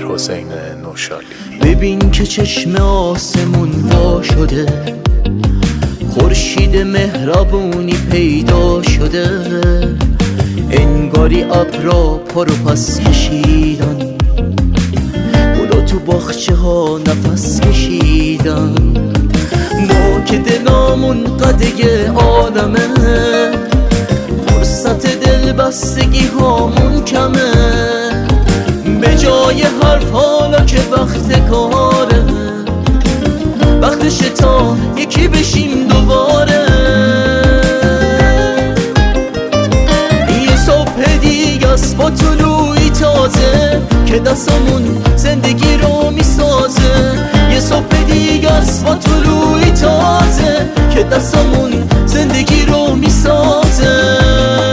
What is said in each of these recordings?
امیرحسین نوشالی. ببین که چشم آسمون وا شده، خورشید مهربونی پیدا شده، انگاری ابرا پرو پس کشیدن، گلا تو باغچه ها نفس کشیدن. ما که دلامون قده عالمه، فرصت دل بستگی هامون کمه، به جای حرف حالا که وقت کاره، وقتش تا یکی بشیم دوباره. یه صبح دیگه است با طلوعی تازه که دستمون زندگی رو میسازه. یه صبح دیگه است با طلوعی تازه که دستمون زندگی رو میسازه.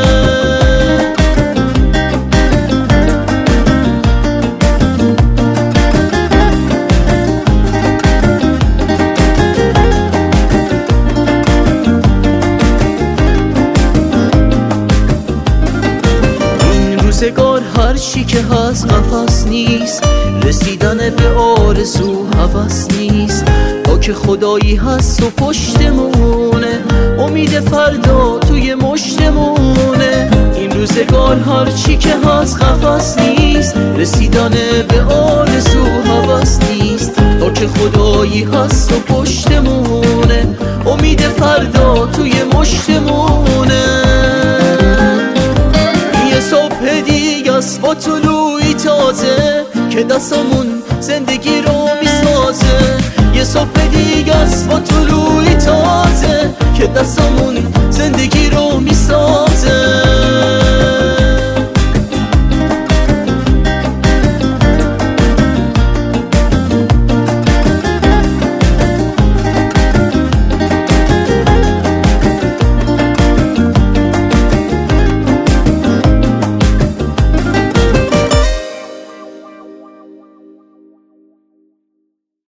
روزگار هر چی که هست قفس نیست، رسیدن به آرزو هوس نیست. تا که خدایی هست و پشتمونه، امید فردا توی مشتمونه. این روزگار هر چی که هست قفس نیست، رسیدن به آرزو هوس نیست. تا که خدایی هست و پشتمونه، امید فردا توی مشتمونه. صبح دیگه است با طلوعی تازه که دستمون زندگی رو میسازه. یه صبح دیگه است با طلوعی تازه که دستمون زندگی رو میسازه.